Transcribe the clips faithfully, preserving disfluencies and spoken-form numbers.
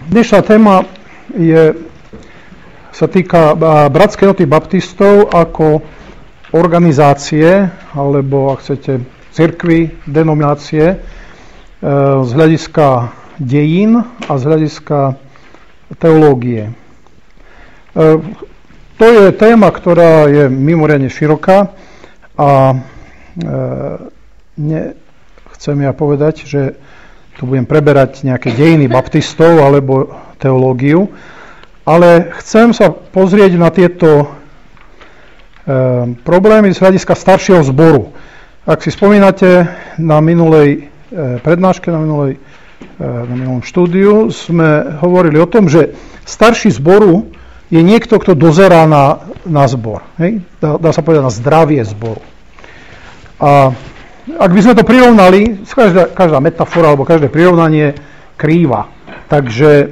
Dnešná téma je, sa týka Bratskej jednoty baptistov ako organizácie, alebo ak chcete cirkvi, denominácie z hľadiska dejín a z hľadiska teológie. To je téma, ktorá je mimoriadne široká a ne, chcem ja povedať, že tu budem preberať nejaké dejiny baptistov alebo teológiu, ale chcem sa pozrieť na tieto e, problémy z hľadiska staršieho zboru. Ak si spomínate, na minulej e, prednáške, na, minulej, e, na minulom štúdiu sme hovorili o tom, že starší zboru je niekto, kto dozerá na, na zbor. Hej? Dá, dá sa povedať na zdravie zboru. A ak by sme to prirovnali, každá, každá metafora alebo každé prirovnanie krýva. Takže e,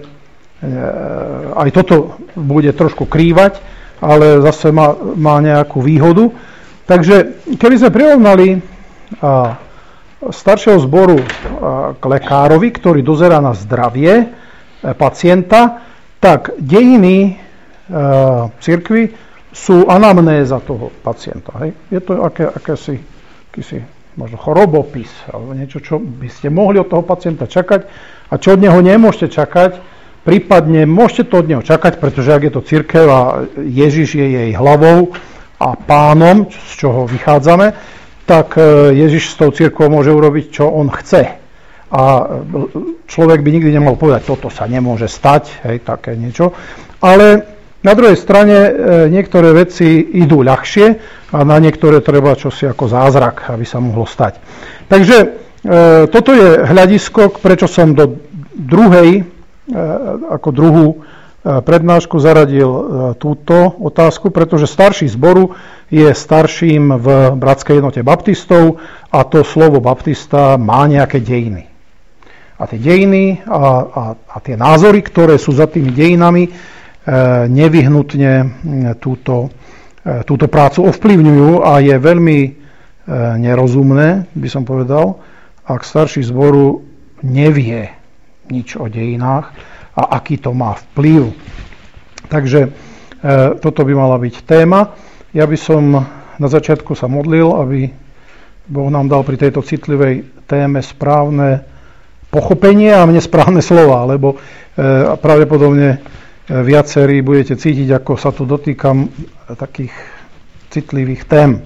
aj toto bude trošku krývať, ale zase má, má nejakú výhodu. Takže keby sme prirovnali a, staršieho zboru a, k lekárovi, ktorý dozerá na zdravie e, pacienta, tak dejiny e, cirkvi sú anamnéza toho pacienta. Hej? Je to aké, akési, akési možno chorobopis, alebo niečo, čo by ste mohli od toho pacienta čakať a čo od neho nemôžete čakať, prípadne môžete to od neho čakať, pretože ak je to cirkev a Ježiš je jej hlavou a pánom, z čoho vychádzame, tak Ježiš s tou cirkvou môže urobiť, čo on chce. A človek by nikdy nemal povedať, toto sa nemôže stať, hej, také niečo. Ale na druhej strane niektoré veci idú ľahšie a na niektoré treba čosi ako zázrak, aby sa mohlo stať. Takže e, toto je hľadisko, prečo som do druhej, e, ako druhú e, prednášku zaradil e, túto otázku, pretože starší zboru je starším v Bratskej jednote baptistov a to slovo baptista má nejaké dejiny. A tie dejiny a, a, a tie názory, ktoré sú za tými dejinami, nevyhnutne túto, túto prácu ovplyvňujú a je veľmi nerozumné, by som povedal, ak starší zboru nevie nič o dejinách a aký to má vplyv. Takže toto by mala byť téma. Ja by som na začiatku sa modlil, aby Boh nám dal pri tejto citlivej téme správne pochopenie a nesprávne slova, lebo pravdepodobne viacerí budete cítiť, ako sa tu dotýkam takých citlivých tém.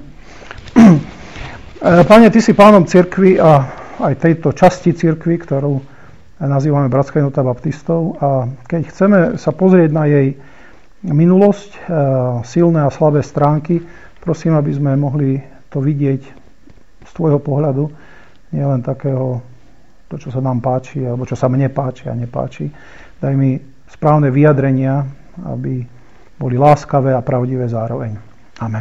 Pane, ty si pánom cirkvi a aj tejto časti cirkvi, ktorú nazývame Bratská jednota baptistov, a keď chceme sa pozrieť na jej minulosť, silné a slabé stránky, prosím, aby sme mohli to vidieť z tvojho pohľadu, nielen takého, to, čo sa nám páči, alebo čo sa mne páči a nepáči. Daj mi správne vyjadrenia, aby boli láskavé a pravdivé zároveň. Amen.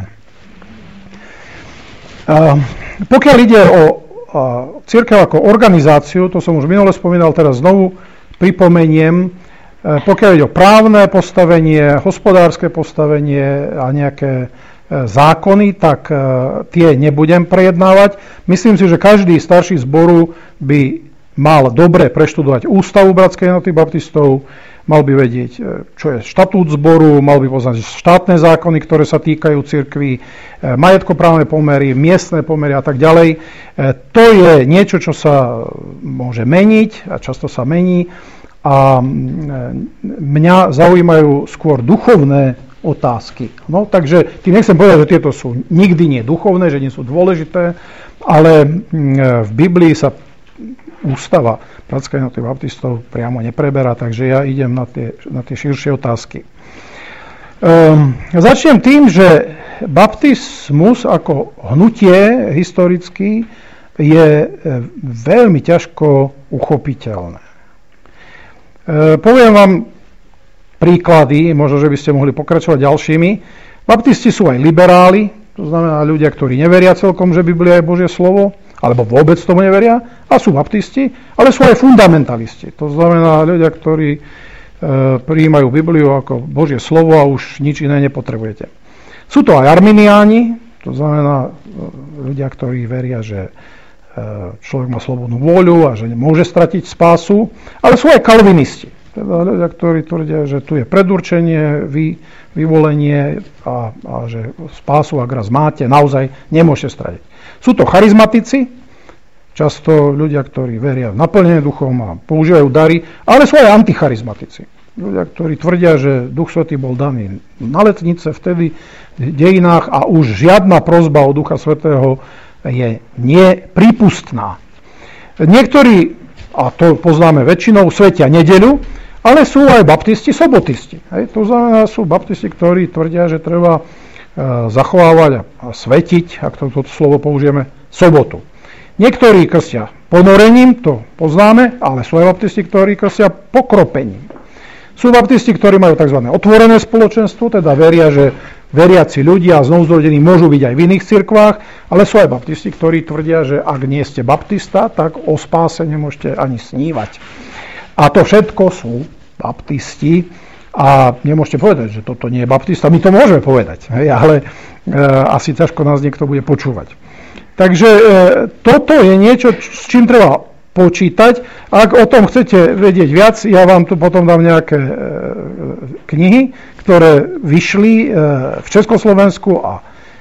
Pokiaľ ide o cirkev ako organizáciu, to som už minule spomínal, teraz znovu pripomeniem, pokiaľ ide o právne postavenie, hospodárske postavenie a nejaké zákony, tak tie nebudem prejednávať. Myslím si, že každý starší zboru by mal dobre preštudovať ústavu Bratskej jednoty baptistov, mal by vedieť, čo je štatút zboru, mal by poznať štátne zákony, ktoré sa týkajú cirkvi, majetkoprávne pomery, miestne pomery a tak ďalej. To je niečo, čo sa môže meniť a často sa mení. A mňa zaujímajú skôr duchovné otázky. No, takže tým nechcem povedať, že tieto sú nikdy nie duchovné, že nie sú dôležité, ale v Biblii sa ústava Bratskej jednoty baptistov priamo nepreberá, takže ja idem na tie, na tie širšie otázky. Um, začnem tým, že baptizmus ako hnutie historicky je veľmi ťažko uchopiteľné. Um, poviem vám príklady, možno, že by ste mohli pokračovať ďalšími. Baptisti sú aj liberáli, to znamená ľudia, ktorí neveria celkom, že Biblia je Božie slovo, alebo vôbec tomu neveria, a sú baptisti, ale sú aj fundamentalisti. To znamená ľudia, ktorí e, prijímajú Bibliu ako Božie slovo a už nič iné nepotrebujete. Sú to aj arminiáni, to znamená e, ľudia, ktorí veria, že e, človek má slobodnú vôľu a že môže stratiť spásu, ale sú aj kalvinisti. Teda ľudia, ktorí tvrdia, že tu je predurčenie, vy, vyvolenie a, a že spásu, ak raz máte, naozaj nemôžete stratiť. Sú to charizmatici, často ľudia, ktorí veria v naplnenie duchom a používajú dary, ale sú aj anticharizmatici. Ľudia, ktorí tvrdia, že Duch Svätý bol daný na letnice vtedy v dejinách a už žiadna prosba od Ducha Svätého je neprípustná. Niektorí, a to poznáme väčšinou, svetia nedeľu, ale sú aj baptisti, sobotisti. Hej, to znamená, sú baptisti, ktorí tvrdia, že treba e, zachovávať a svetiť, ak to, toto slovo použijeme, sobotu. Niektorí krstia ponorením, to poznáme, ale sú aj baptisti, ktorí krstia pokropením. Sú baptisti, ktorí majú tzv. Otvorené spoločenstvo, teda veria, že veriaci ľudia a znovuzrodení môžu byť aj v iných cirkvách, ale sú aj baptisti, ktorí tvrdia, že ak nie ste baptista, tak o spáse nemôžete ani snívať. A to všetko sú baptisti a nemôžete povedať, že toto nie je baptista. My to môžeme povedať, hej, ale e, asi ťažko nás niekto bude počúvať. Takže e, toto je niečo, s čím treba počítať. Ak o tom chcete vedieť viac, ja vám tu potom dám nejaké e, knihy, ktoré vyšli e, v Československu a e,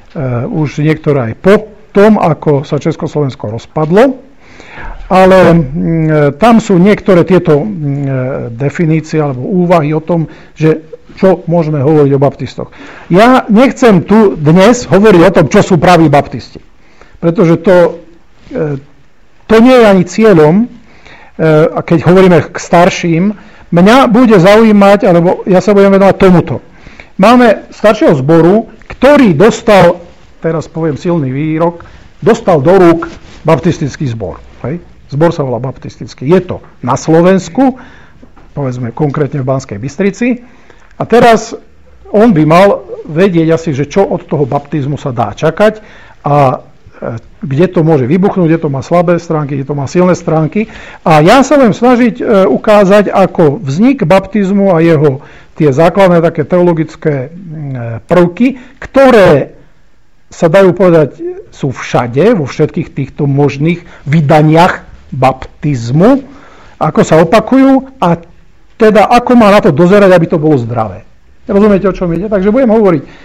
už niektoré aj po tom, ako sa Československo rozpadlo. Ale e, tam sú niektoré tieto e, definície alebo úvahy o tom, že čo môžeme hovoriť o baptistoch. Ja nechcem tu dnes hovoriť o tom, čo sú praví baptisti. Pretože to, e, to nie je ani cieľom, e, keď hovoríme k starším. Mňa bude zaujímať, alebo ja sa budem venovať tomuto. Máme staršieho zboru, ktorý dostal, teraz poviem silný výrok, dostal do rúk baptistický zbor. Hej? Zbor sa volá baptistický. Je to na Slovensku, povedzme konkrétne v Banskej Bystrici. A teraz on by mal vedieť asi, že čo od toho baptizmu sa dá čakať a kde to môže vybuchnúť, kde to má slabé stránky, kde to má silné stránky. A ja sa budem snažiť ukázať, ako vznik baptizmu a jeho tie základné také teologické prvky, ktoré sa dajú povedať, sú všade, vo všetkých týchto možných vydaniach baptizmu, ako sa opakujú a teda ako má na to dozerať, aby to bolo zdravé. Rozumiete, o čom ide? Takže budem hovoriť e,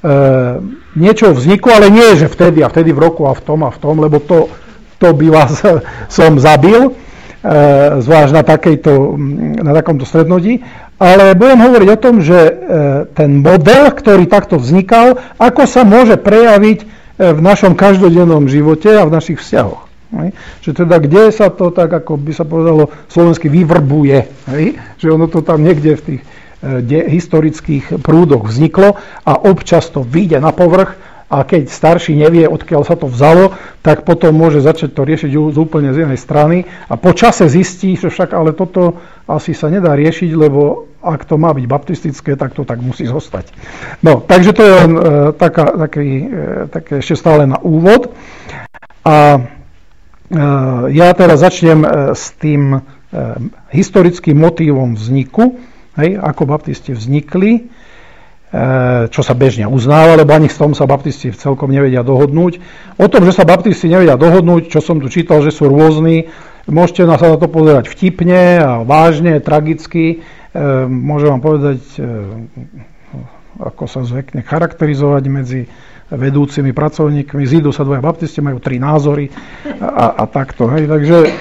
niečo o vzniku, ale nie, že vtedy a vtedy v roku a v tom a v tom, lebo to, to by vás som zabil, e, zvlášť na, takejto, na takomto stretnutí. Ale budem hovoriť o tom, že e, ten model, ktorý takto vznikal, ako sa môže prejaviť e, v našom každodennom živote a v našich vzťahoch. Hej. Že teda, kde sa to tak, ako by sa povedalo slovensky, vyvrbuje. Hej. Že ono to tam niekde v tých de, historických prúdoch vzniklo a občas to vyjde na povrch a keď starší nevie, odkiaľ sa to vzalo, tak potom môže začať to riešiť z úplne z inej strany a po čase zistí, že však ale toto asi sa nedá riešiť, lebo ak to má byť baptistické, tak to tak musí zostať. No, takže to je len e, taká, taký, e, také ešte stále na úvod. A ja teraz začnem s tým historickým motívom vzniku, hej, ako baptisti vznikli, čo sa bežne uznáva, lebo ani s tom sa baptisti celkom nevedia dohodnúť. O tom, že sa baptisti nevedia dohodnúť, čo som tu čítal, že sú rôzni, môžete sa na to pozerať vtipne a vážne, tragicky. Môžem vám povedať, ako sa zvykne charakterizovať medzi vedúcimi pracovníkmi. Zídu sa dvaja baptisti, majú tri názory a, a takto. Hej. Takže e,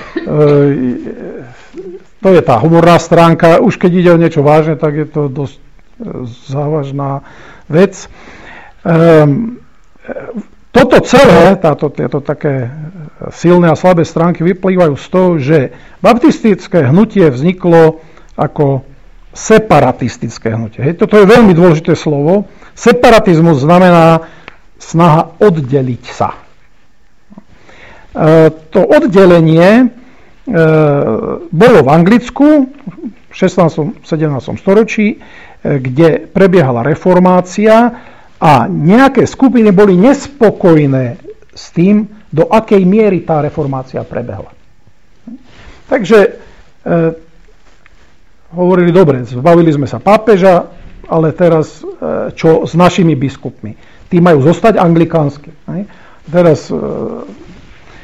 to je tá humorná stránka. Už keď ide o niečo vážne, tak je to dosť e, závažná vec. E, toto celé, táto, tieto také silné a slabé stránky vyplývajú z toho, že baptistické hnutie vzniklo ako separatistické hnutie. Hej. Toto je veľmi dôležité slovo. Separatizmus znamená snaha oddeliť sa. E, to oddelenie e, bolo v Anglicku v šestnástom sedemnástom storočí, e, kde prebiehala reformácia a nejaké skupiny boli nespokojné s tým, do akej miery tá reformácia prebehla. Takže e, hovorili, dobre, zbavili sme sa pápeža, ale teraz e, čo s našimi biskupmi? Tí majú zostať anglikánsky. Hej. Teraz e,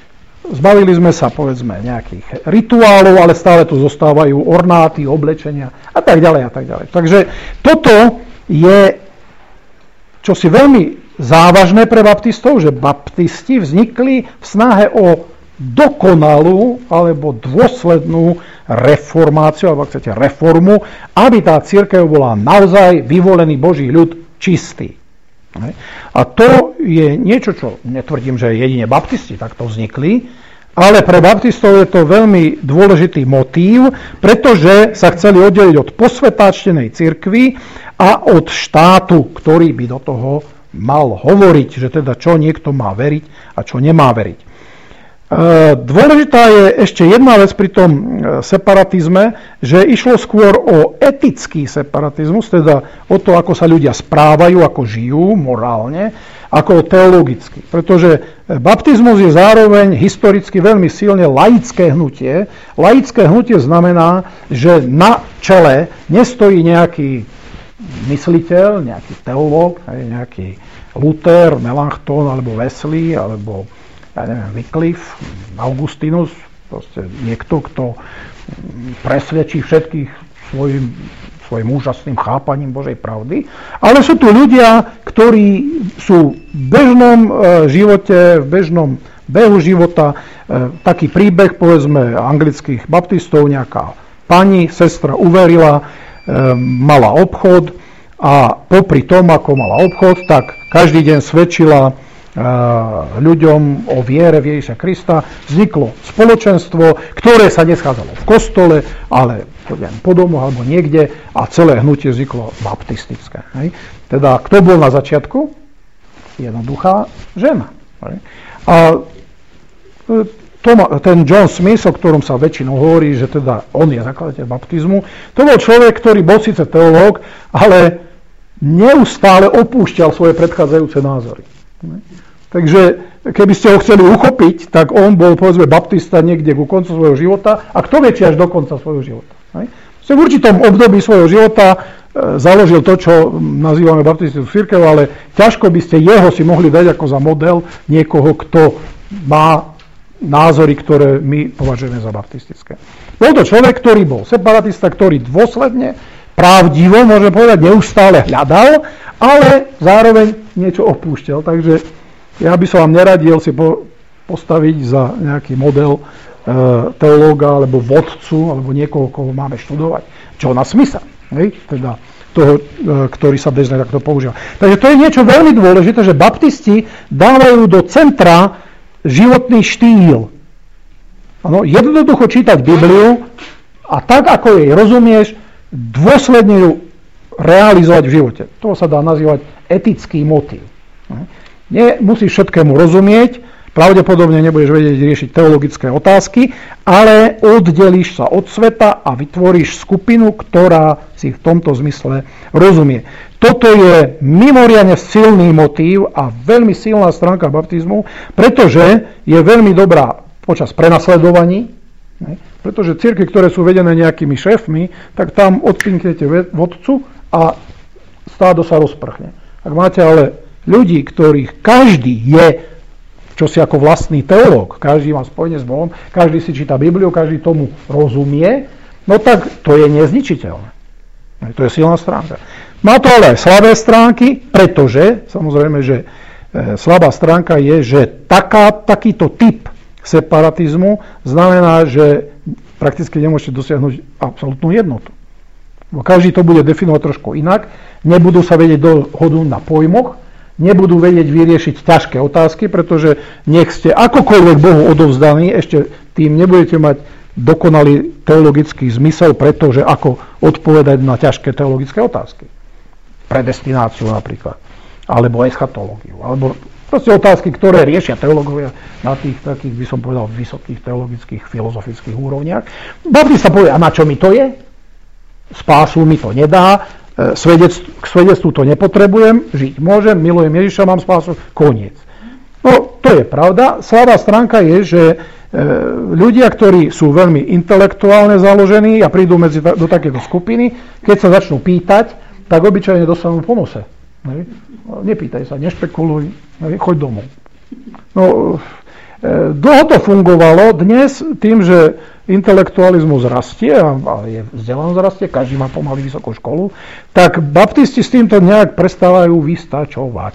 zbavili sme sa, povedzme, nejakých rituálov, ale stále tu zostávajú ornáty, oblečenia a tak ďalej a tak ďalej. Takže toto je čosi veľmi závažné pre baptistov, že baptisti vznikli v snahe o dokonalú alebo dôslednú reformáciu, alebo ak chcete reformu, aby tá cirkev bola naozaj vyvolený Boží ľud čistý. A to je niečo, čo netvrdím, že jedine baptisti takto vznikli, ale pre baptistov je to veľmi dôležitý motív, pretože sa chceli oddeliť od posvetáčtenej cirkvi a od štátu, ktorý by do toho mal hovoriť, že teda čo niekto má veriť a čo nemá veriť. Dôležitá je ešte jedna vec pri tom separatizme, že išlo skôr o etický separatizmus, teda o to, ako sa ľudia správajú, ako žijú morálne, ako teologicky. Pretože baptizmus je zároveň historicky veľmi silne laické hnutie. Laické hnutie znamená, že na čele nestojí nejaký mysliteľ, nejaký teológ, nejaký Luther, Melanchthon, alebo Wesley, alebo ja neviem, Wycliffe, Augustinus, proste niekto, kto presvedčí všetkých svojim, svojim úžasným chápaním Božej pravdy. Ale sú tu ľudia, ktorí sú v bežnom živote, v bežnom behu života, taký príbeh, povedzme, anglických baptistov, nejaká pani, sestra uverila, mala obchod a popri tom, ako mala obchod, tak každý deň svedčila ľuďom o viere v Ježiša Krista. Vzniklo spoločenstvo, ktoré sa neschádzalo v kostole, ale po domu alebo niekde a celé hnutie vzniklo baptistické. Hej. Teda kto bol na začiatku? Jednoduchá žena. Hej. A ten John Smith, o ktorom sa väčšinou hovorí, že teda on je zakladateľ baptizmu, to bol človek, ktorý bol síce teológ, ale neustále opúšťal svoje predchádzajúce názory. Takže keby ste ho chceli uchopiť, tak on bol, povedzme, baptista niekde ku koncu svojho života a kto vie, či až do konca svojho života. V určitom období svojho života založil to, čo nazývame baptistickú cirkev, ale ťažko by ste jeho si mohli dať ako za model niekoho, kto má názory, ktoré my považujeme za baptistické. Bol to človek, ktorý bol separatista, ktorý dôsledne, pravdivo, môžeme povedať, neustále hľadal, ale zároveň niečo opúšťal. Takže ja by som vám neradil si po, postaviť za nejaký model e, teológa alebo vodcu, alebo niekoho, koho máme študovať. Čo na smysl, hej? Teda toho, e, ktorý sa bežne takto používa. Takže to je niečo veľmi dôležité, že baptisti dávajú do centra životný štýl. Ano, jednoducho čítať Bibliu a tak, ako jej rozumieš, dôsledne ju realizovať v živote. To sa dá nazývať etický motív. Nemusíš všetkému rozumieť, pravdepodobne nebudeš vedieť riešiť teologické otázky, ale oddelíš sa od sveta a vytvoríš skupinu, ktorá si v tomto zmysle rozumie. Toto je mimoriadne silný motív a veľmi silná stránka baptizmu, pretože je veľmi dobrá počas prenasledovaní, pretože cirkvi, ktoré sú vedené nejakými šéfmi, tak tam odpinknete vodcu a stádo sa rozprchne. Ak máte ale ľudí, ktorých každý je čosi ako vlastný teológ, každý má spojenie s Bohom, každý si číta Bibliu, každý tomu rozumie, no tak to je nezničiteľné. To je silná stránka. Má to ale aj slabé stránky, pretože, samozrejme, že e, slabá stránka je, že taká, takýto typ separatizmu znamená, že prakticky nemôžete dosiahnuť absolútnu jednotu. Bo každý to bude definovať trošku inak, nebudú sa vedieť dohodnúť na pojmoch, nebudú vedieť vyriešiť ťažké otázky, pretože nech ste akokoľvek Bohu odovzdaní, ešte tým nebudete mať dokonalý teologický zmysel, pretože ako odpovedať na ťažké teologické otázky. Predestináciu napríklad, alebo eschatológiu, alebo proste otázky, ktoré riešia teológovia na tých takých, by som povedal, vysokých teologických, filozofických úrovniach. Baptista povie, a na čo mi to je? Spásu mi to nedá, Svedec, k svedectvu to nepotrebujem, žiť môžem, milujem Ježiša, mám spásu, koniec. No, to je pravda. Slabá stránka je, že e, ľudia, ktorí sú veľmi intelektuálne založení a prídu medzi, do takéto skupiny, keď sa začnú pýtať, tak obyčajne dostanú po nose. Ne? Nepýtaj sa, nešpekuluj, ne? Choď domov. No, Dlho to fungovalo, dnes tým, že intelektualizmus rastie a je vzdelanosť rastie, každý má pomaly vysokú školu, tak baptisti s týmto nejak prestávajú vystačovať.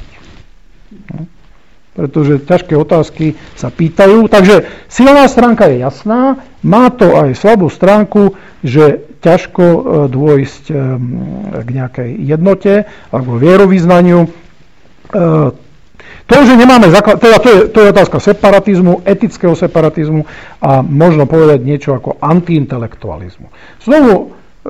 Pretože ťažké otázky sa pýtajú. Takže silná stránka je jasná, má to aj slabú stránku, že ťažko dôjsť k nejakej jednote alebo vierovyznaniu. To, že nemáme základ, teda to je, to je otázka separatizmu, etického separatizmu a možno povedať niečo ako antiintelektualizmu. Znovu, e,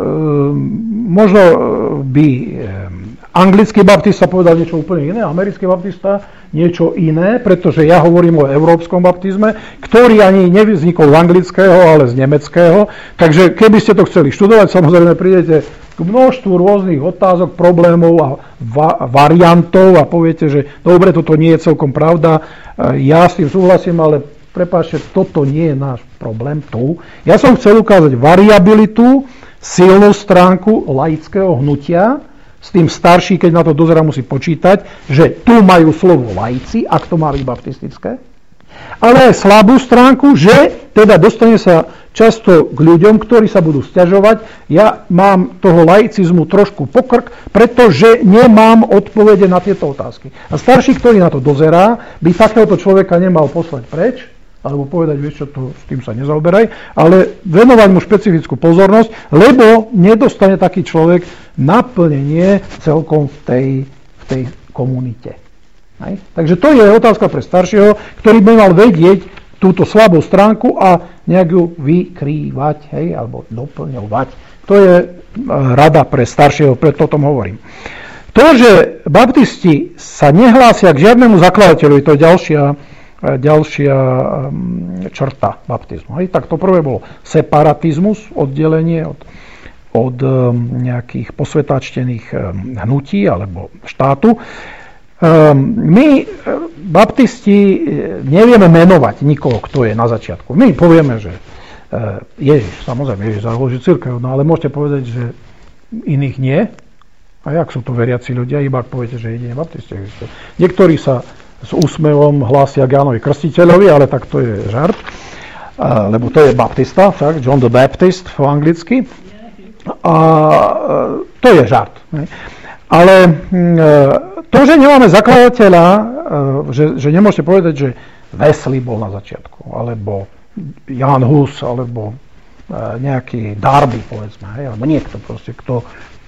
možno by e, anglický baptista povedal niečo úplne iné, americký baptista niečo iné, pretože ja hovorím o európskom baptizme, ktorý ani nevznikol z anglického, ale z nemeckého. Takže keby ste to chceli študovať, samozrejme prídete k množstvu rôznych otázok, problémov a va- variantov a poviete, že dobre, toto nie je celkom pravda, ja s tým súhlasím, ale prepáčte, toto nie je náš problém tu. Ja som chcel ukázať variabilitu, silnú stránku laického hnutia, s tým starší, keď na to dozerá, musí počítať, že tu majú slovo laici, ak to má byť baptistické, ale aj slabú stránku, že teda dostane sa často k ľuďom, ktorí sa budú sťažovať. Ja mám toho laicizmu trošku pokrk, pretože nemám odpovede na tieto otázky. A starší, ktorý na to dozerá, by takéhoto človeka nemal poslať preč, alebo povedať, vieš čo, to, s tým sa nezaoberaj, ale venovať mu špecifickú pozornosť, lebo nedostane taký človek naplnenie celkom v tej, v tej komunite. Hej. Takže to je otázka pre staršieho, ktorý by mal vedieť túto slabú stránku a nejak ju vykrývať, hej, alebo doplňovať. To je rada pre staršieho, preto o tom hovorím. To, že baptisti sa nehlásia k žiadnemu zakladateľovi, to je ďalšia, ďalšia črta baptizmu. Hej. Tak to prvé bolo separatizmus, oddelenie od, od nejakých posvetačtených hnutí alebo štátu. My, baptisti, nevieme menovať nikoho, kto je na začiatku. My povieme, že Ježiš, samozrejme, Ježiš založil cirkev, no ale môžete povedať, že iných nie. A jak sú to veriaci ľudia, iba ak poviete, že jedine baptisti existujú. Niektorí sa s úsmevom hlásia k Jánovi Krstiteľovi, ale tak to je žart, lebo to je baptista, tak, John the Baptist po anglicky. A to je žart. Ale to, že nemáme zakladateľa, že, že nemôžete povedať, že Wesley bol na začiatku, alebo Jan Hus, alebo nejaký Darby, povedzme, hej, alebo niekto proste, kto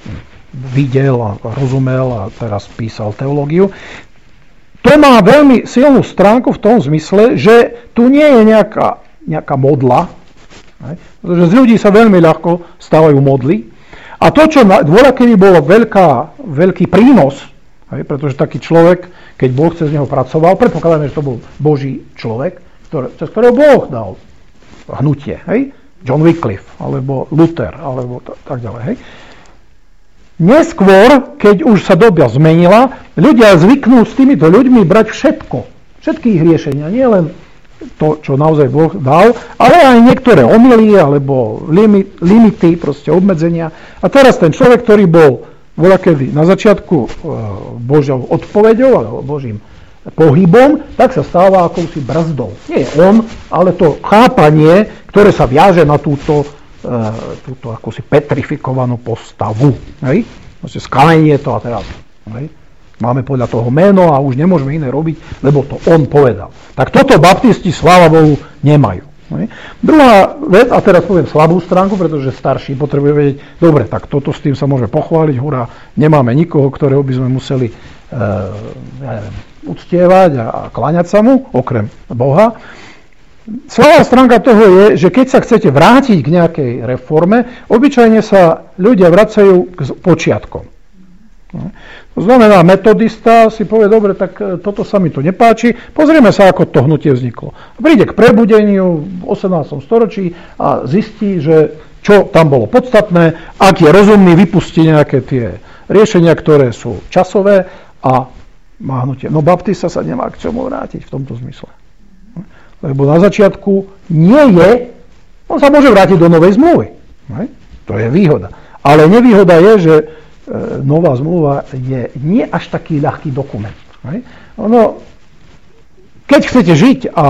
videl a rozumel a teraz písal teológiu. To má veľmi silnú stránku v tom zmysle, že tu nie je nejaká, nejaká modla, hej, pretože z ľudí sa veľmi ľahko stávajú modly. A to, čo dôľakedy bolo veľká, veľký prínos, hej, pretože taký človek, keď Boh cez neho pracoval, predpokladáme, že to bol Boží človek, ktoré, cez ktorého Boh dal hnutie, hej, John Wycliffe, alebo Luther, alebo t- tak ďalej. Hej. Neskôr, keď už sa doba zmenila, ľudia zvyknú s týmito ľuďmi brať všetko, všetky ich riešenia, nie len to, čo naozaj Boh dal, ale aj niektoré omyly alebo limit, limity, proste obmedzenia. A teraz ten človek, ktorý bol voľakedy na začiatku Božou odpoveďou alebo Božím pohybom, tak sa stáva akousi brzdou. Nie on, ale to chápanie, ktoré sa viaže na túto, túto akúsi petrifikovanú postavu. Hej? Proste skamenie to a teraz. Hej? Máme podľa toho meno a už nemôžeme iné robiť, lebo to on povedal. Tak toto baptisti, sláva Bohu, nemajú. Ne? Druhá vec, a teraz poviem slabú stránku, pretože starší potrebuje vedieť, dobre, tak toto s tým sa môže pochváliť, hurá, nemáme nikoho, ktorého by sme museli e, ja neviem, uctievať a, a kláňať sa mu, okrem Boha. Slabá stránka toho je, že keď sa chcete vrátiť k nejakej reforme, obyčajne sa ľudia vracajú k počiatkom. To znamená, metodista si povie, dobre, tak toto sa mi tu nepáči, pozrieme sa, ako to hnutie vzniklo. Príde k prebudeniu v osemnástom storočí a zistí, že čo tam bolo podstatné, ak je rozumný, vypustí nejaké tie riešenia, ktoré sú časové a má hnutie. No baptista sa nemá k čomu vrátiť v tomto zmysle. Lebo na začiatku nie je, on sa môže vrátiť do novej zmluvy. To je výhoda. Ale nevýhoda je, že nová zmluva je nie až taký ľahký dokument. Ono, keď chcete žiť a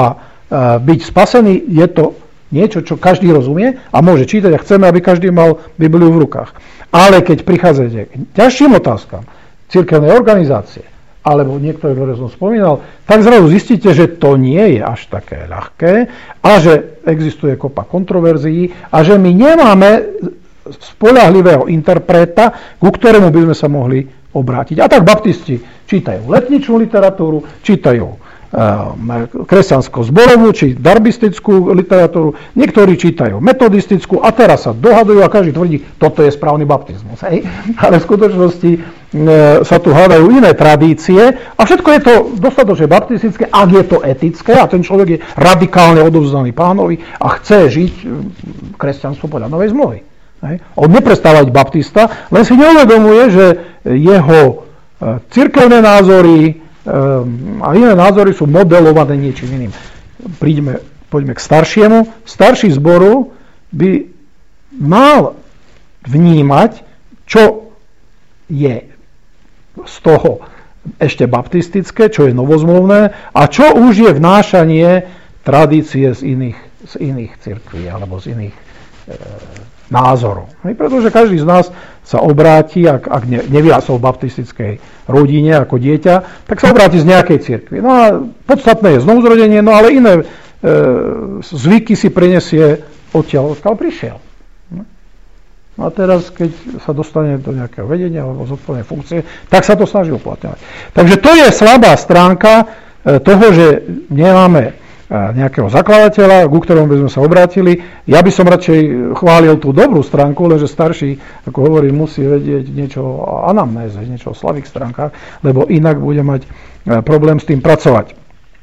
byť spasený je to niečo, čo každý rozumie a môže čítať a chceme, aby každý mal Bibliu v rukách. Ale keď prichádzate k ťažším otázkam cirkevnej organizácie, alebo niektoré, ktoré som spomínal, tak zrazu zistíte, že to nie je až také ľahké a že existuje kopa kontroverzií a že my nemáme spoľahlivého interpreta, ku ktorému by sme sa mohli obrátiť. A tak baptisti čítajú letničnú literatúru, čítajú kresťansko-zborovú či darbistickú literatúru, niektorí čítajú metodistickú a teraz sa dohadujú a každý tvrdí, toto je správny baptizmus. Hej? Ale v skutočnosti e, sa tu hádajú iné tradície a všetko je to dostatočne baptistické, ak je to etické a ten človek je radikálne odovzdaný Pánovi a chce žiť kresťanstvo podľa novej zmluvy. Hej? On neprestáva byť baptista, len si neuvedomuje, že jeho cirkevné názory a iné názory sú modelované niečím iným. Príďme, poďme k staršiemu. Starší zboru by mal vnímať, čo je z toho ešte baptistické, čo je novozmluvné a čo už je vnášanie tradície z iných, z iných cirkví alebo z iných e, názorov. Pretože každý z nás sa obráti, ak, ak ne, nevyrástol v baptistickej rodine ako dieťa, tak sa obráti z nejakej cirkvi. No a podstatné je znovuzrodenie, no ale iné e, zvyky si prinesie odtiaľ, odkiaľ prišiel. No a teraz, keď sa dostane do nejakého vedenia alebo zodpovednej funkcie, tak sa to snaží uplatňovať. Takže to je slabá stránka e, toho, že nemáme nejakého zakladateľa, ku ktorému by sme sa obrátili. Ja by som radšej chválil tú dobrú stránku, lenže starší, ako hovorím, musí vedieť niečo o anamnéze, niečo o slavých stránkach, lebo inak bude mať problém s tým pracovať.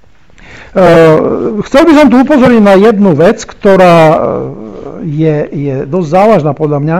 Chcel by som tu upozorniť na jednu vec, ktorá je, je dosť závažná podľa mňa.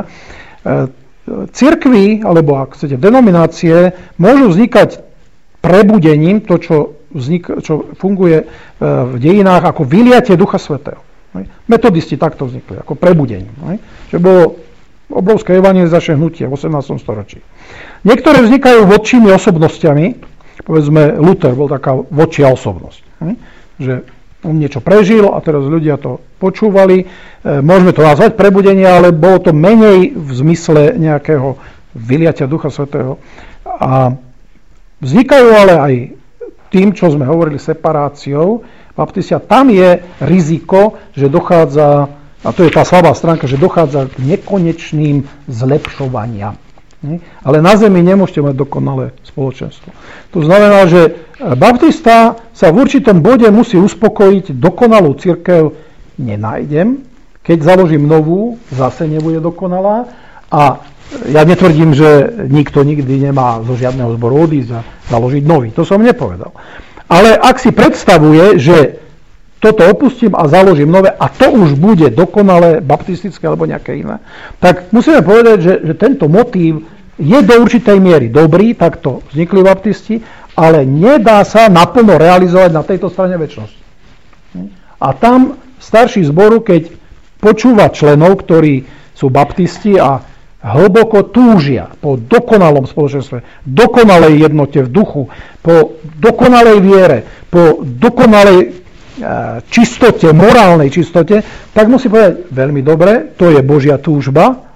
Cirkvi, alebo ak chcete, denominácie, môžu vznikať prebudením, to, čo Vznik, čo funguje v dejinách ako vyliatie Ducha Svätého. Metodisti takto vznikli, ako prebudením. Že bolo obrovské evangelizačné hnutie v osemnástom storočí. Niektoré vznikajú vodčími osobnostiami, povedzme Luther bol taká vodčia osobnosť. Že on niečo prežil a teraz ľudia to počúvali. Môžeme to nazvať prebudenie, ale bolo to menej v zmysle nejakého vyliatia Ducha Svätého. A vznikajú ale aj tým, čo sme hovorili separáciou baptistia, tam je riziko, že dochádza, a to je tá slabá stránka, že dochádza k nekonečným zlepšovaniam. Ale na zemi nemôžete mať dokonalé spoločenstvo. To znamená, že baptista sa v určitom bode musí uspokojiť, dokonalú cirkev nenájdem, keď založím novú, zase nebude dokonalá a ja netvrdím, že nikto nikdy nemá zo žiadneho zboru odísť a založiť nový. To som nepovedal. Ale ak si predstavuje, že toto opustím a založím nové a to už bude dokonalé baptistické alebo nejaké iné, tak musíme povedať, že, že tento motív je do určitej miery dobrý, takto vznikli baptisti, ale nedá sa naplno realizovať na tejto strane večnosti. A tam starší zboru, keď počúva členov, ktorí sú baptisti a hlboko túžia po dokonalom spoločenstve, dokonalej jednote v duchu, po dokonalej viere, po dokonalej čistote, morálnej čistote, tak musí povedať, veľmi dobre, to je Božia túžba,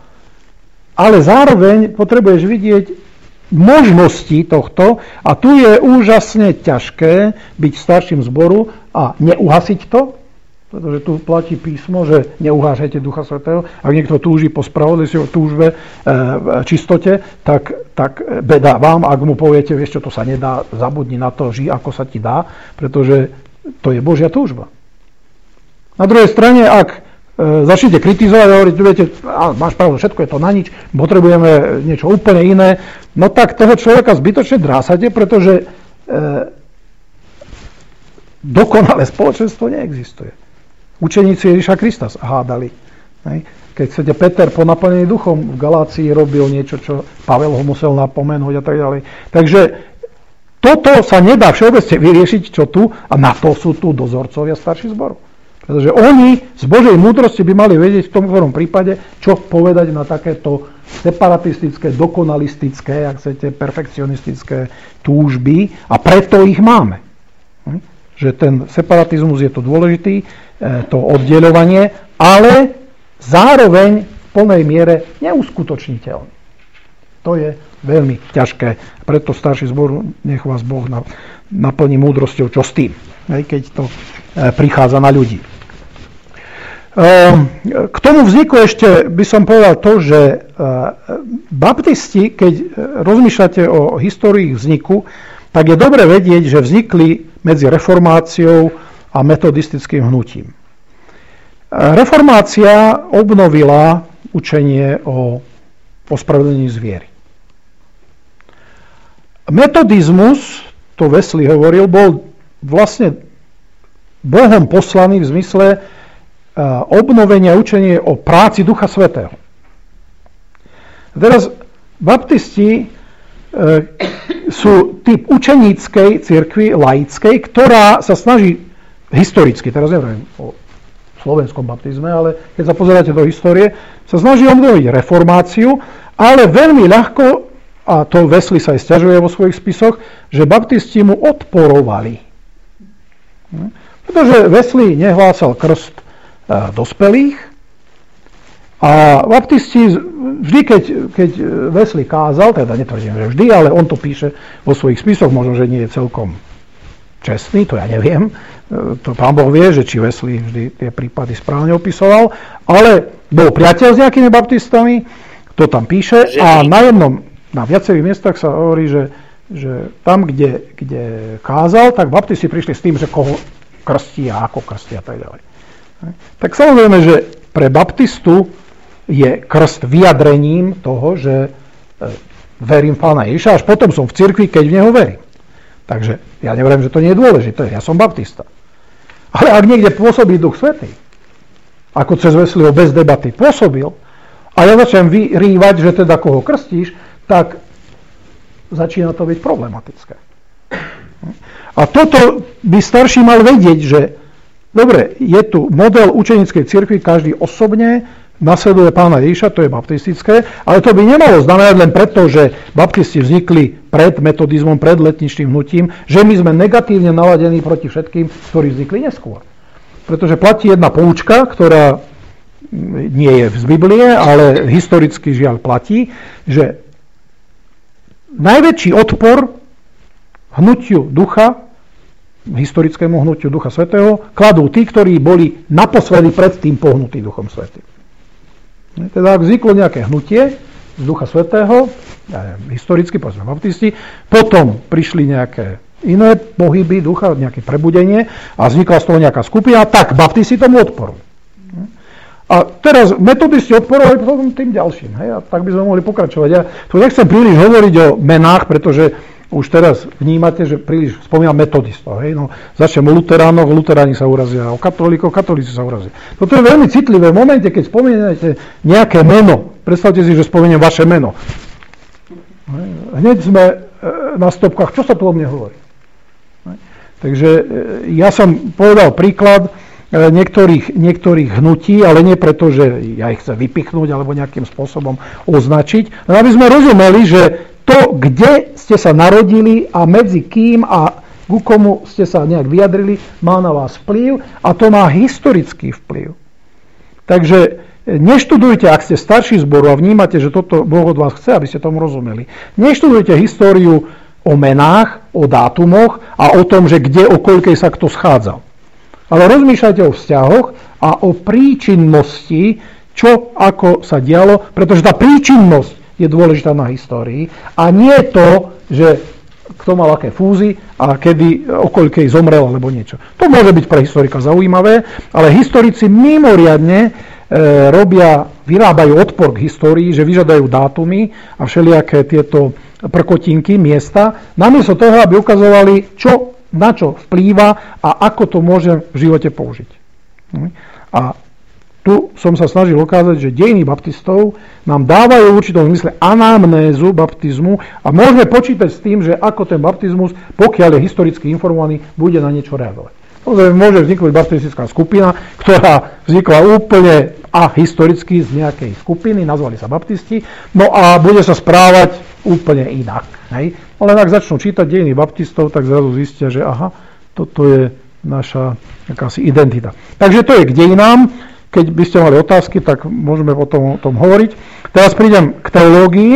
ale zároveň potrebuješ vidieť možnosti tohto a tu je úžasne ťažké byť v starším zboru a neuhasiť to, pretože tu platí písmo, že neuhážajte Ducha Svätého. Ak niekto túži po spravodlivosti, túžbe, e, čistote, tak, tak beda vám, ak mu poviete, vieš čo, to sa nedá, zabudni na to, žij ako sa ti dá, pretože to je Božia túžba. Na druhej strane, ak e, začnete kritizovať a hovoriť, viete, á, máš pravdu, všetko je to na nič, potrebujeme niečo úplne iné, no tak toho človeka zbytočne drásate, pretože e, dokonalé spoločenstvo neexistuje. Učeníci Ježiša Krista sa hádali. Keď chcete, Peter po naplnení duchom v Galácii robil niečo, čo Pavel ho musel napomenúť a tak ďalej. Takže toto sa nedá všeobecne vyriešiť, čo tu, a na to sú tu dozorcovia starší zboru. Pretože oni z Božej múdrosti by mali vedieť v tom ktorom prípade, čo povedať na takéto separatistické, dokonalistické, ak chcete, perfekcionistické túžby a preto ich máme. že ten separatizmus je to dôležitý, to oddeľovanie, ale zároveň v plnej miere neuskutočniteľný. To je veľmi ťažké. Preto starší zbor, nech vás Boh naplní múdrosťou, čo s tým, keď to prichádza na ľudí. K tomu vzniku ešte by som povedal to, že baptisti, keď rozmýšľate o histórii vzniku, tak je dobre vedieť, že vznikli medzi reformáciou a metodistickým hnutím. Reformácia obnovila učenie o ospravedlnení z viery. Metodizmus, to Wesley hovoril, bol vlastne Bohom poslaný v zmysle obnovenia učenie o práci Ducha Svätého. Teraz baptisti e, sú typ učeníckej cirkvi, laickej, ktorá sa snaží historicky, teraz neviem o slovenskom baptizme, ale keď sa pozeráte do histórie, sa snaží obnoviť reformáciu, ale veľmi ľahko, a to Wesley sa aj sťažuje vo svojich spisoch, že baptisti mu odporovali. Pretože Wesley nehlásal krst dospelých a baptisti vždy, keď, keď Wesley kázal, teda netvrdím, že vždy, ale on to píše vo svojich spisoch, možno, že nie je celkom čestný, to ja neviem, to Pán Boh vie, že či Wesley vždy tie prípady správne opisoval, ale bol priateľ s nejakými baptistami, to tam píše a na jednom, na viacerých miestach sa hovorí, že, že tam, kde, kde kázal, tak baptisti prišli s tým, že koho krstí a ako krstí a tak ďalej. Tak samozrejme, že pre baptistu je krst vyjadrením toho, že verím v Pána Ježiša, až potom som v cirkvi, keď v Neho verím. Takže ja neverím, že to nie je dôležité, ja som baptista. Ale ak niekde pôsobí Duch Svätý, ako cez Wesleyho bez debaty pôsobil, a ja začnem vyrývať, že teda koho krstíš, tak začína to byť problematické. A toto by starší mal vedieť, že dobre, je tu model učeníckej cirkvi, každý osobne nasleduje Pána Ježiša, to je baptistické, ale to by nemalo znamenať len preto, že baptisti vznikli pred metodizmom, pred letničným hnutím, že my sme negatívne naladení proti všetkým, ktorí vznikli neskôr. Pretože platí jedna poučka, ktorá nie je z Biblie, ale historicky žiaľ platí, že najväčší odpor hnutiu ducha, historickému hnutiu Ducha Svätého, kladú tí, ktorí boli naposledy predtým pohnutí Duchom Svätým. Teda ak vzniklo nejaké hnutie z Ducha Svätého, ja neviem, historicky, povedzme baptisti, potom prišli nejaké iné pohyby ducha, nejaké prebudenie a vznikla z toho nejaká skupina, tak baptisti tomu odporujú. A teraz metodisti odporovali potom tým ďalším. Hej? A tak by sme mohli pokračovať. Ja tu nechcem príliš hovoriť o menách, pretože už teraz vnímate, že príliš spomínam metodistov. Hej? No, začnem o luteránoch, luteráni sa urazia, o katolíkoch, katolíci sa urazia. Toto je veľmi citlivé. V momente, keď spomínate nejaké meno, predstavte si, že spomeniem vaše meno. Hneď sme na stopkách, čo sa tu o mne hovorí. Takže ja som povedal príklad niektorých, niektorých hnutí, ale nie preto, že ja ich chcem vypichnúť alebo nejakým spôsobom označiť, ale aby sme rozumeli, že to, kde ste sa narodili a medzi kým a ku komu ste sa nejak vyjadrili, má na vás vplyv a to má historický vplyv. Takže neštudujte, ak ste starší zboru a vnímate, že toto Boh od vás chce, aby ste tomu rozumeli. Neštudujte históriu o menách, o dátumoch a o tom, že kde, o koľkej sa kto schádzal. Ale rozmýšľajte o vzťahoch a o príčinnosti, čo ako sa dialo, pretože tá príčinnosť je dôležitá na histórii a nie to, že kto mal aké fúzy a kedy, o koľkej zomrel alebo niečo. To môže byť pre historika zaujímavé, ale historici mimoriadne e, robia, vyrábajú odpor k histórii, že vyžadajú dátumy a všelijaké tieto prkotinky, miesta, namiesto toho, aby ukazovali, čo, na čo vplýva a ako to môže v živote použiť. A tu som sa snažil ukázať, že dejiny baptistov nám dávajú v určitom zmysle anamnézu baptizmu a môžeme počítať s tým, že ako ten baptizmus, pokiaľ je historicky informovaný, bude na niečo reagovať. Samozrejme, môže vzniknúť baptistická skupina, ktorá vznikla úplne a historicky z nejakej skupiny, nazvali sa baptisti, no a bude sa správať úplne inak. Hej? Ale ak začnú čítať dejiny baptistov, tak zrazu zistia, že aha, toto je naša akási identita. Takže to je k dejinám. Keď by ste mali otázky, tak môžeme potom o tom hovoriť. Teraz prídem k teológii.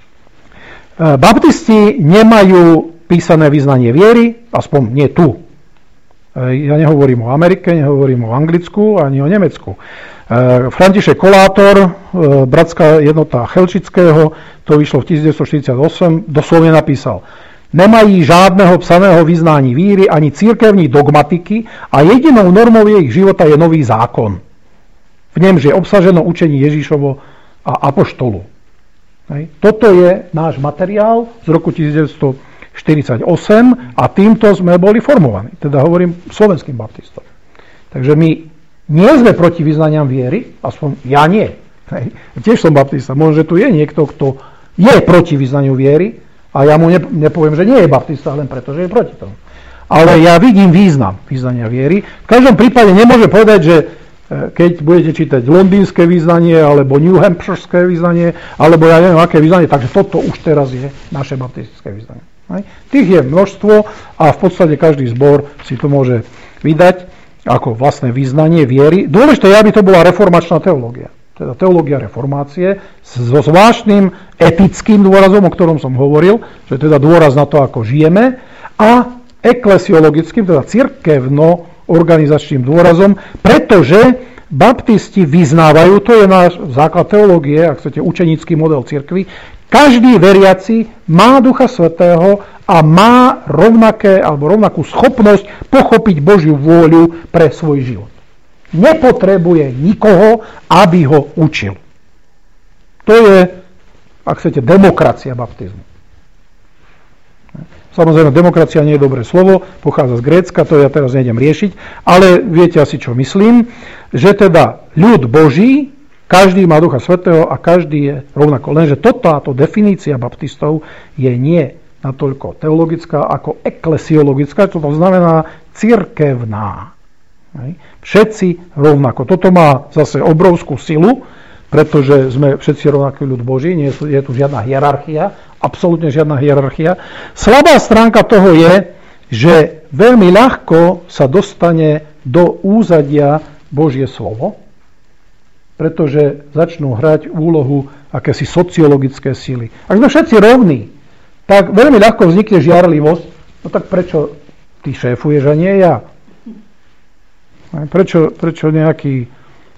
Baptisti nemajú písané vyznanie viery, aspoň nie tu. Ja nehovorím o Amerike, nehovorím o Anglicku, ani o Nemecku. František Kolátor, bratská jednota Chelčického, to vyšlo v devätnásťstoštyridsaťosem, doslovne napísal: nemají žádného psaného vyznání víry ani cirkevní dogmatiky a jedinou normou jejich života je nový zákon. V němž je obsaženo učení Ježíšovo a apoštolu. Hej. Toto je náš materiál z roku devätnásťstoštyridsaťosem a týmto sme boli formovaní. Teda hovorím slovenským baptistom. Takže my nie sme proti vyznaniam viery, aspoň ja nie. Hej. Tiež som baptista. Možno, že tu je niekto, kto je proti vyznaniu viery a ja mu nepoviem, že nie je baptista, len preto, že je proti tomu. Ale ja vidím význam vyznania viery. V každom prípade nemôžem povedať, že keď budete čítať londýnske vyznanie, alebo New Hampshirské vyznanie, alebo ja neviem, aké vyznanie, takže toto už teraz je naše baptistické vyznanie. Hej. Tých je množstvo a v podstate každý zbor si to môže vydať ako vlastné vyznanie viery. Dôležité je, aby to bola reformačná teológia. Teda teológia reformácie so zvláštnym etickým dôrazom, o ktorom som hovoril, že teda dôraz na to, ako žijeme, a eklesiologickým, teda cirkevno-organizačným dôrazom, pretože baptisti vyznávajú, to je náš základ teológie, ak chcete, učenícky model cirkvi, každý veriaci má Ducha Svätého a má rovnaké alebo rovnakú schopnosť pochopiť Božiu vôľu pre svoj život. Nepotrebuje nikoho, aby ho učil. To je, ak chcete, demokracia baptizmu. Samozrejme, demokracia nie je dobré slovo, pochádza z Grécka, to ja teraz nejdem riešiť, ale viete asi, čo myslím, že teda ľud Boží, každý má Ducha Svätého a každý je rovnako. Lenže táto definícia baptistov je nie natoľko teologická ako eklesiologická, čo to znamená cirkevná. Všetci rovnako. Toto má zase obrovskú silu, pretože sme všetci rovnaký ľud Boží, nie je tu žiadna hierarchia, absolútne žiadna hierarchia. Slabá stránka toho je, že veľmi ľahko sa dostane do úzadia Božie slovo, pretože začnú hrať úlohu akési sociologické sily. Ak sme všetci rovní, tak veľmi ľahko vznikne žiarlivosť. No tak prečo ty šéfuješ a nie ja? Prečo, prečo nejaký e,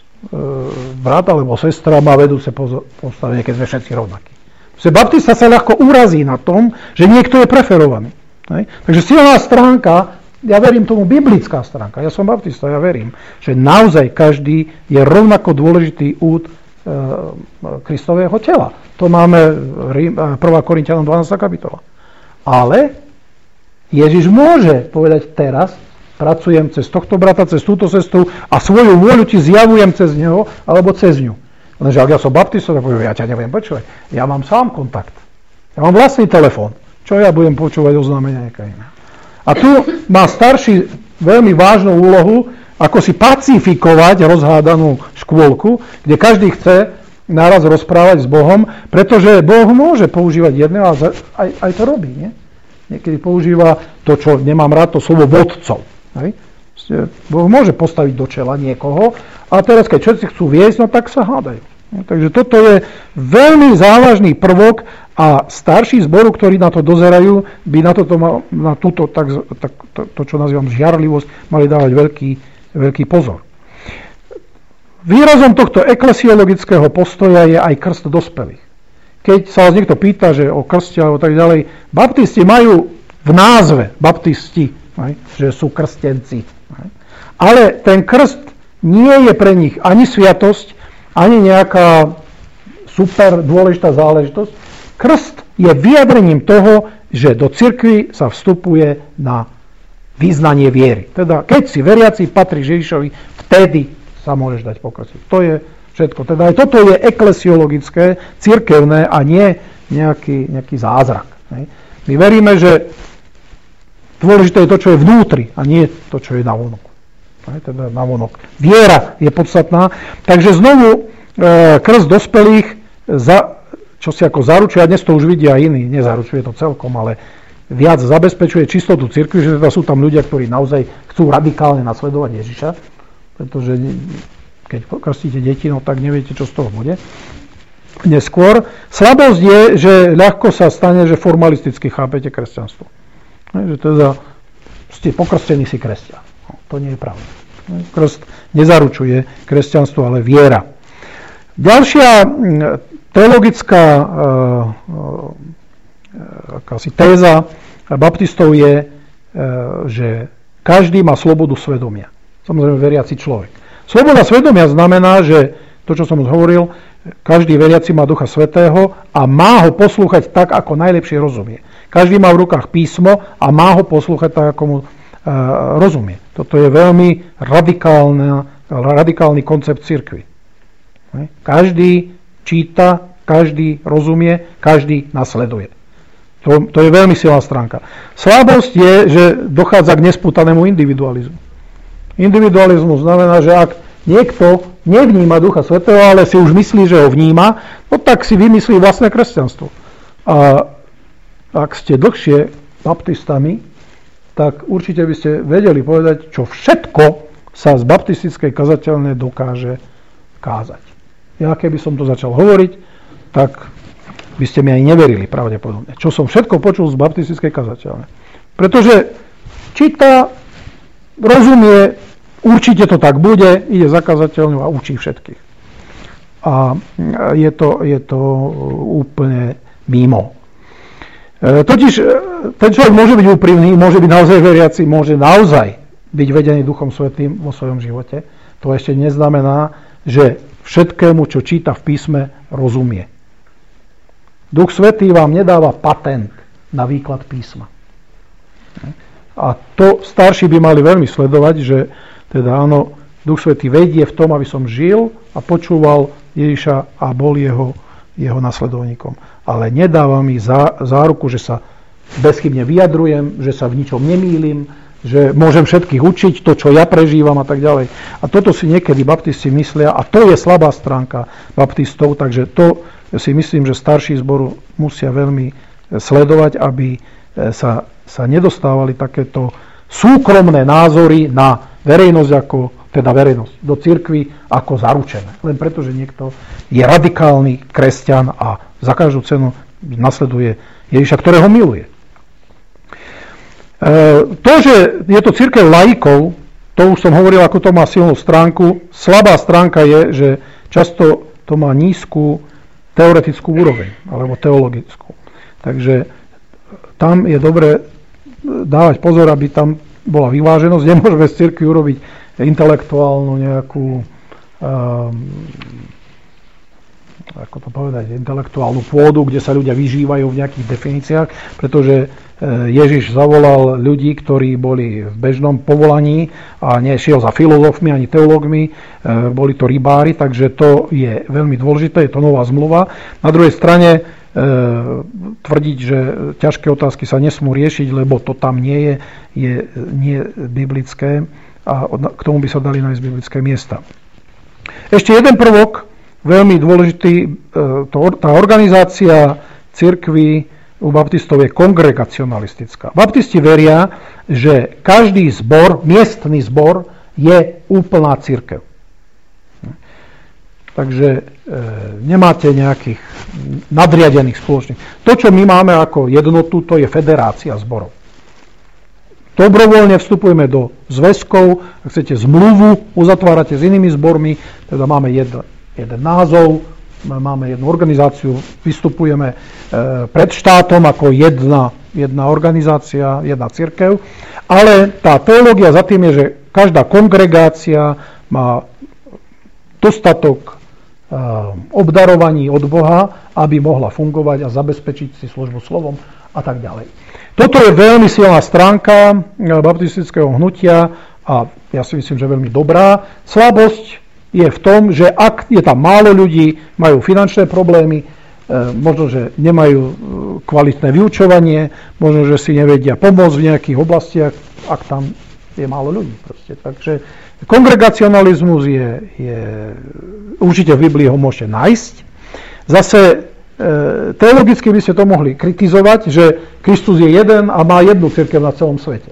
brat alebo sestra má vedúce postavenie, keď sme všetci rovnakí? Baptista sa ľahko urazí na tom, že niekto je preferovaný. Hej? Takže silná stránka, ja verím tomu, biblická stránka, ja som baptista, ja verím, že naozaj každý je rovnako dôležitý úd e, Kristového tela. To máme prvá Korinťanom dvanásta kapitola. Ale Ježiš môže povedať teraz, pracujem cez tohto brata, cez túto sestru a svoju vôľu ti zjavujem cez neho alebo cez ňu. Lenže ak ja som baptista, tak poviem, ja ťa nebudem počúvať. Ja mám sám kontakt. Ja mám vlastný telefón. Čo ja budem počúvať oznámenia nejaká iná? A tu má starší veľmi vážnu úlohu, ako si pacifikovať rozhádanú škôlku, kde každý chce naraz rozprávať s Bohom, pretože Boh môže používať jedného a aj, aj to robí. Nie? Niekedy používa to, čo nemám rád, to slovo vodcov. Hej? Boh môže postaviť do čela niekoho a teraz, keď všetci chcú viesť, no tak sa hádajú. Takže toto je veľmi závažný prvok a starší zboru, ktorí na to dozerajú, by na, toto mal, na túto, tak, tak, to, to, čo nazývam žiarlivosť, mali dávať veľký, veľký pozor. Výrazom tohto eklesiologického postoja je aj krst dospelých. Keď sa vás niekto pýta, že o krste alebo tak ďalej, baptisti majú v názve baptisti, že sú krstenci. Ale ten krst nie je pre nich ani sviatosť, ani nejaká super dôležitá záležitosť. Krst je vyjadrením toho, že do cirkvi sa vstupuje na vyznanie viery. Teda keď si veriaci, patríš Ježišovi, vtedy sa môžeš dať pokrstiť. To je všetko. Teda aj toto je eklesiologické, cirkevné a nie nejaký, nejaký zázrak. My veríme, že dôležité je to, čo je vnútri a nie to, čo je navonok. Teda navonok. Viera je podstatná. Takže znovu e, krst dospelých, za, čo si ako zaručuje, a dnes to už vidia iní, nezaručuje to celkom, ale viac zabezpečuje čistotu cirkvi, že teda sú tam ľudia, ktorí naozaj chcú radikálne nasledovať Ježiša, pretože keď krstíte deti, no tak neviete, čo z toho bude. Neskôr. Slabosť je, že ľahko sa stane, že formalisticky chápete kresťanstvo. Že teda ste pokrstení si kresťan. No, to nie je pravda. Krst nezaručuje kresťanstvo, ale viera. Ďalšia teologická akási téza baptistov je, že každý má slobodu svedomia. Samozrejme veriaci človek. Sloboda svedomia znamená, že to, čo som už hovoril, každý veriaci má Ducha Svätého a má ho poslúchať tak, ako najlepšie rozumie. Každý má v rukách písmo a má ho poslúchať tak, ako mu uh, rozumie. Toto je veľmi radikálny koncept cirkvi. Každý číta, každý rozumie, každý nasleduje. To, to je veľmi silná stránka. Slabosť je, že dochádza k nespútanému individualizmu. Individualizmus znamená, že ak niekto nevníma Ducha Svätého, ale si už myslí, že ho vníma, no tak si vymyslí vlastné kresťanstvo. A ak ste dlhšie baptistami, tak určite by ste vedeli povedať, čo všetko sa z baptistickej kazateľne dokáže kázať. Ja keby som to začal hovoriť, tak by ste mi aj neverili pravdepodobne. Čo som všetko počul z baptistickej kazateľne. Pretože číta, rozumie, určite to tak bude, ide za kazateľňu a učí všetkých. A je to, je to úplne mimo. E, totiž ten človek môže byť úprimný, môže byť naozaj veriaci, môže naozaj byť vedený Duchom Svätým vo svojom živote. To ešte neznamená, že všetkému, čo číta v písme, rozumie. Duch Svätý vám nedáva patent na výklad písma. A to starší by mali veľmi sledovať, že teda áno, Duch Svätý vedie v tom, aby som žil a počúval Ježiša a bol jeho, jeho nasledovníkom. Ale nedáva mi zá, záruku, že sa bezchybne vyjadrujem, že sa v ničom nemýlim, že môžem všetkých učiť to, čo ja prežívam a tak ďalej. A toto si niekedy baptisti myslia a to je slabá stránka baptistov, takže to si myslím, že starší zboru musia veľmi sledovať, aby sa, sa nedostávali takéto súkromné názory na verejnosť, ako, teda verejnosť do cirkvi ako zaručené. Len preto, že niekto je radikálny kresťan a za každú cenu nasleduje Ježiša, ktorého miluje. To, že je to cirkev laikov, to už som hovoril, ako to má silnú stránku. Slabá stránka je, že často to má nízku teoretickú úroveň, alebo teologickú. Takže tam je dobre dávať pozor, aby tam bola vyváženosť. Nemôžeme z cirkvi urobiť intelektuálnu nejakú, um, ako to povedať, intelektuálnu pôdu, kde sa ľudia vyžívajú v nejakých definíciách, pretože Ježiš zavolal ľudí, ktorí boli v bežnom povolaní a nešiel za filozofmi ani teológmi, boli to rybári, takže to je veľmi dôležité, je to nová zmluva. Na druhej strane tvrdiť, že ťažké otázky sa nesmú riešiť, lebo to tam nie je, je nie biblické a k tomu by sa dali nájsť biblické miesta. Ešte jeden prvok, veľmi dôležitý, tá organizácia cirkvi u baptistov je kongregacionalistická. Baptisti veria, že každý zbor, miestny zbor, je úplná cirkev. Takže e, nemáte nejakých nadriadených spoločných. To, čo my máme ako jednotu, to je federácia zborov. Dobrovoľne vstupujeme do zväzkov, ak chcete zmluvu, uzatvárate s inými zbormi, teda máme jeden, jeden názov, máme jednu organizáciu, vystupujeme pred štátom ako jedna, jedna organizácia, jedna cirkev, ale tá teológia za tým je, že každá kongregácia má dostatok obdarovaní od Boha, aby mohla fungovať a zabezpečiť si službu slovom a tak ďalej. Toto je veľmi silná stránka baptistického hnutia a ja si myslím, že veľmi dobrá. Slabosť je v tom, že ak je tam málo ľudí, majú finančné problémy, možno, že nemajú kvalitné vyučovanie, možno, že si nevedia pomôcť v nejakých oblastiach, ak tam je málo ľudí. Proste. Takže kongregacionalizmus je, je určite v Biblii ho môžete nájsť. Zase teologicky by ste to mohli kritizovať, že Kristus je jeden a má jednu cirkev na celom svete.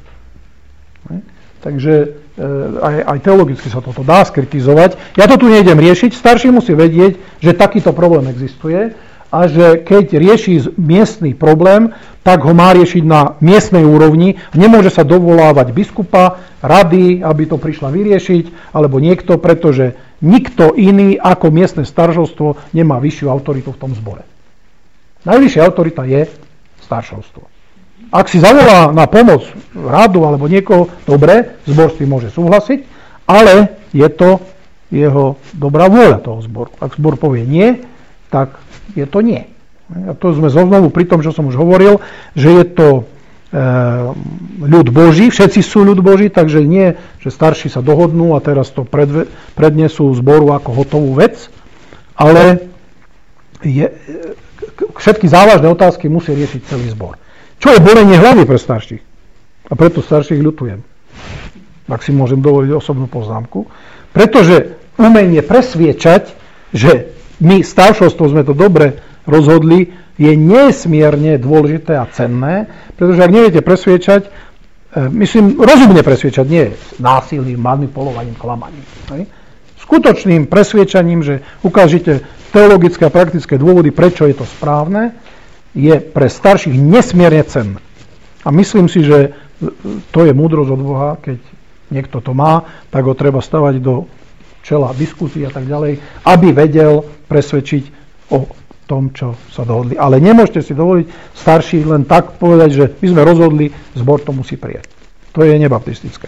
Takže aj, aj teologicky sa toto dá skritizovať. Ja to tu nejdem riešiť. Starší musí vedieť, že takýto problém existuje a že keď rieši miestny problém, tak ho má riešiť na miestnej úrovni. Nemôže sa dovolávať biskupa, rady, aby to prišla vyriešiť, alebo niekto, pretože nikto iný ako miestne staršovstvo nemá vyššiu autoritu v tom zbore. Najvyššia autorita je staršovstvo. Ak si zavolá na pomoc radu alebo niekoho, dobre, zbor s tým môže súhlasiť, ale je to jeho dobrá vôľa toho zboru. Ak zbor povie nie, tak je to nie. A to sme znovu pri tom, čo som už hovoril, že je to e, ľud Boží, všetci sú ľud Boží, takže nie, že starší sa dohodnú a teraz to predve, prednesú zboru ako hotovú vec, ale je, všetky závažné otázky musí riešiť celý zbor. Čo je bolenie hlavy pre starších? A preto starších ľutujem. Ak si môžem dovoliť osobnú poznámku. Pretože umenie presviečať, že my staršovstvo sme to dobre rozhodli, je nesmierne dôležité a cenné, pretože ak neviete presviečať, myslím, rozumne presviečať, nie násilím, manipulovaním, klamaním. Skutočným presviečaním, že ukážete teologické a praktické dôvody, prečo je to správne, je pre starších nesmierne cenné. A myslím si, že to je múdrosť od Boha, keď niekto to má, tak ho treba stavať do čela diskusí a tak ďalej, aby vedel presvedčiť o tom, čo sa dohodli. Ale nemôžete si dovoliť starší len tak povedať, že my sme rozhodli, zbor to musí prijať. To je nebaptistické.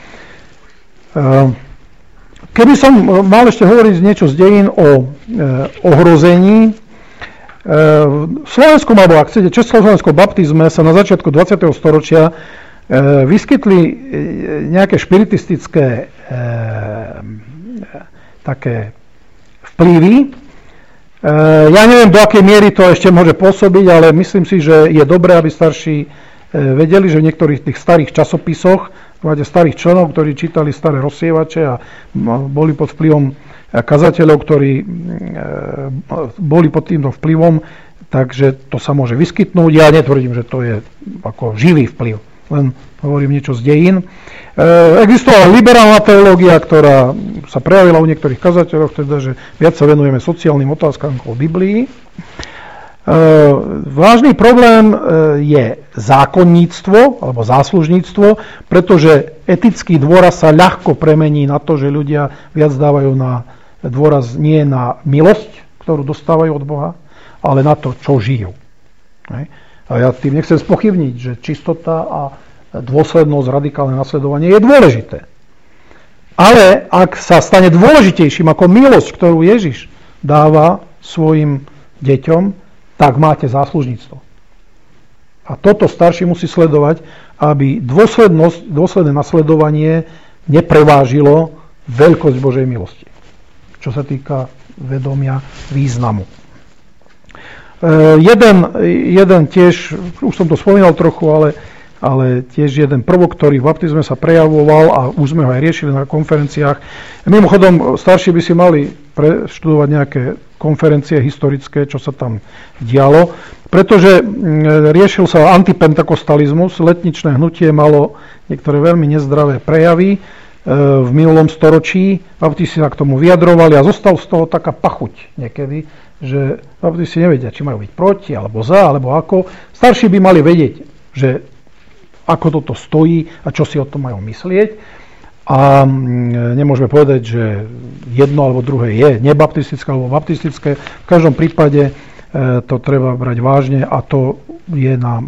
Keby som mal ešte hovoriť niečo z dejín o ohrození, v slovenskom, alebo ak chcete, československom baptizme sa na začiatku dvadsiateho storočia vyskytli nejaké špiritistické také vplyvy. Ja neviem, do akej miery to ešte môže pôsobiť, ale myslím si, že je dobré, aby starší vedeli, že v niektorých tých starých časopisoch máte starých členov, ktorí čítali staré rozsievače a boli pod vplyvom kazateľov, ktorí boli pod týmto vplyvom, takže to sa môže vyskytnúť. Ja netvrdím, že to je ako živý vplyv, len hovorím niečo z dejín. Existovala liberálna teológia, ktorá sa prejavila u niektorých kazateľov, teda, že viac sa venujeme sociálnym otázkam ako Biblii. Vážny problém je zákonníctvo alebo záslužníctvo, pretože etický dôraz sa ľahko premení na to, že ľudia viac dávajú na dôraz nie na milosť, ktorú dostávajú od Boha, ale na to, čo žijú. A ja tým nechcem spochybniť, že čistota a dôslednosť, radikálne nasledovanie je dôležité. Ale ak sa stane dôležitejším ako milosť, ktorú Ježiš dáva svojim deťom, tak máte záslužníctvo. A toto starší musí sledovať, aby dôslednosť, dôsledné nasledovanie neprevážilo veľkosť Božej milosti, čo sa týka vedomia významu. E, jeden, jeden tiež, už som to spomínal trochu, ale, ale tiež jeden prvok, ktorý v baptizme sa prejavoval a už sme ho aj riešili na konferenciách. Mimochodom, starší by si mali preštudovať nejaké konferencie historické, čo sa tam dialo, pretože riešil sa antipentakostalizmus, letničné hnutie malo niektoré veľmi nezdravé prejavy v minulom storočí, baptisti sa k tomu vyjadrovali a zostal z toho taká pachuť niekedy, že baptisti nevedia, či majú byť proti, alebo za, alebo ako. Starší by mali vedieť, že ako toto stojí a čo si o tom majú myslieť. A nemôžeme povedať, že jedno alebo druhé je nebaptistické alebo baptistické. V každom prípade to treba brať vážne a to je na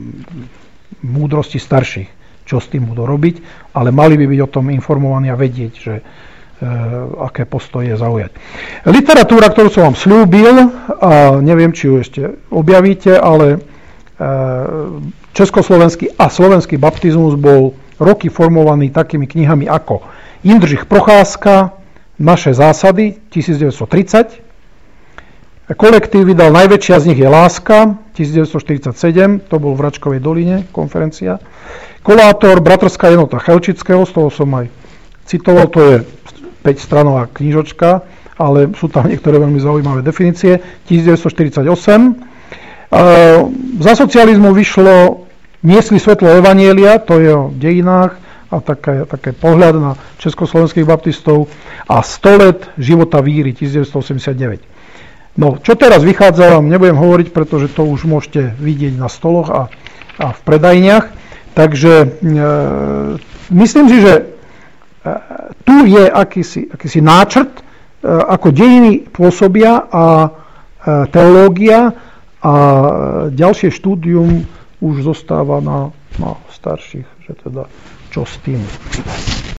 múdrosti starších, čo s tým budú robiť, ale mali by byť o tom informovaní a vedieť, že aké postoje zaujať. Literatúra, ktorú som vám slúbil, a neviem, či ju ešte objavíte, ale československý a slovenský baptizmus bol roky formovaný takými knihami ako Jindřich Procházka, Naše zásady, tisícdeväťstotridsať. Kolektív vydal, najväčšia z nich je Láska, tisícdeväťstoštyridsaťsedem, to bol v Račkovej doline konferencia. Kolátor, Bratrská jednota Chelčického, z toho som aj citoval, to je päťstranová knižočka ale sú tam niektoré veľmi zaujímavé definície. devätnásťstoštyridsaťosem. Za socializmu vyšlo Niesli svetlo evanjelia, to je o dejinách a také, také pohľad na československých baptistov, a sto let života víry, devätnásťstoosemdesiatdeväť. No, čo teraz vychádza, vám nebudem hovoriť, pretože to už môžete vidieť na stoloch a, a v predajniach. Takže e, myslím si, že e, tu je akýsi, akýsi náčrt, e, ako dejiny pôsobia a e, teológia a ďalšie štúdium už zostáva na, na starších, že teda čo s tým.